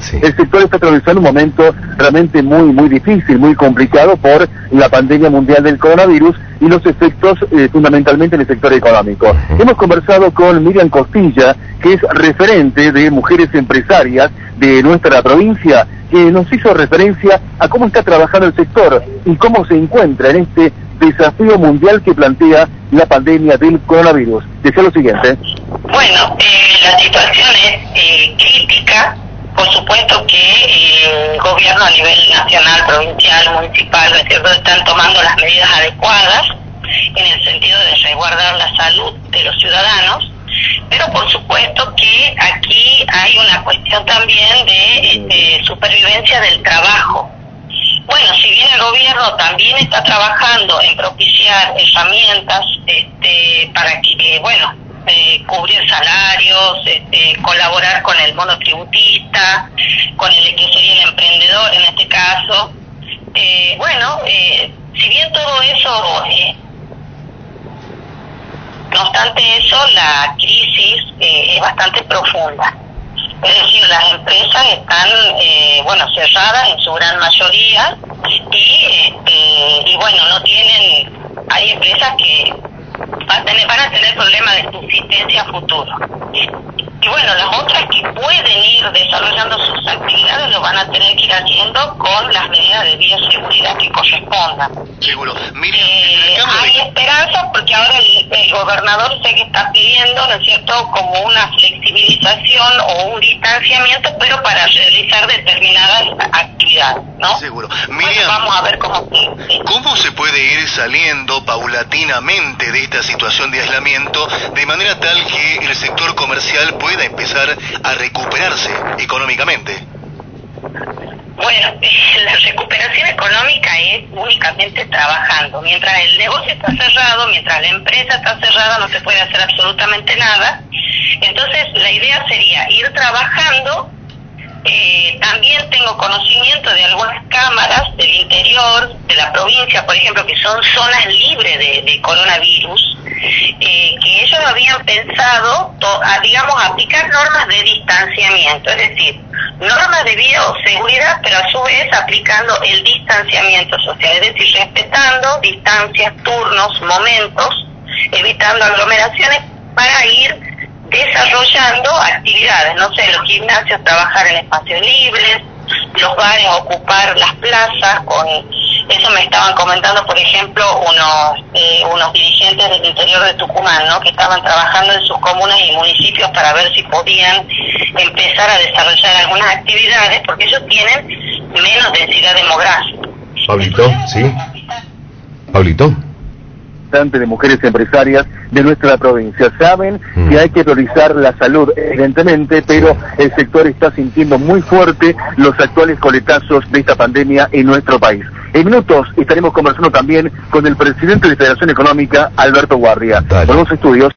Sí. El sector está atravesando un momento realmente muy difícil, muy complicado por la pandemia mundial del coronavirus y los efectos fundamentalmente en el sector económico. Hemos conversado con Miriam Costilla, que es referente de mujeres empresarias de nuestra provincia, que nos hizo referencia a cómo está trabajando el sector y cómo se encuentra en este desafío mundial que plantea la pandemia del coronavirus. Decía lo siguiente. Bueno, la situación es crítica. Por supuesto que el gobierno a nivel nacional, provincial, municipal, ¿no es cierto?, están tomando las medidas adecuadas en el sentido de resguardar la salud de los ciudadanos, pero por supuesto que aquí hay una cuestión también de supervivencia del trabajo. Bueno, si bien el gobierno también está trabajando en propiciar herramientas para que, cubrir salarios, colaborar con el monotributista, con el que sería el emprendedor en este caso, si bien todo eso, no obstante eso, la crisis es bastante profunda. Es decir, las empresas están, cerradas en su gran mayoría y no tienen, hay empresas que van a tener problemas de subsistencia futuro. Y las otras que pueden ir desarrollando sus actividades lo van a tener que ir haciendo con las medidas de bioseguridad que correspondan. Seguro. Miriam, hay esperanza porque ahora el gobernador sé que está pidiendo, ¿no es cierto?, como una flexibilización o un distanciamiento, pero para realizar determinadas actividades, ¿no? Seguro. Miriam, vamos a ver cómo sigue. ¿Cómo se puede ir saliendo paulatinamente de esta situación de aislamiento de manera tal que el sector comercial pueda empezar a recuperarse económicamente? Bueno, la recuperación económica es únicamente trabajando. Mientras el negocio está cerrado, mientras la empresa está cerrada, no se puede hacer absolutamente nada. Entonces, la idea sería ir trabajando. También tengo conocimiento de algunas cámaras del interior de la provincia, por ejemplo, que son zonas libres de coronavirus, que ellos habían pensado, aplicar normas de distanciamiento, es decir, normas de bioseguridad, pero a su vez aplicando el distanciamiento social, es decir, respetando distancias, turnos, momentos, evitando aglomeraciones para ir desarrollando actividades, no sé, los gimnasios trabajar en espacios libres, los bares ocupar las plazas, eso me estaban comentando, por ejemplo, unos dirigentes del interior de Tucumán, ¿no?, que estaban trabajando en sus comunas y municipios para ver si podían empezar a desarrollar algunas actividades, porque ellos tienen menos densidad demográfica. Pablito, ¿sí? Pablito. De mujeres empresarias de nuestra provincia. Saben que hay que priorizar la salud, evidentemente, pero el sector está sintiendo muy fuerte los actuales coletazos de esta pandemia en nuestro país. En minutos estaremos conversando también con el presidente de Federación Económica, Alberto Guardia. Por los estudios.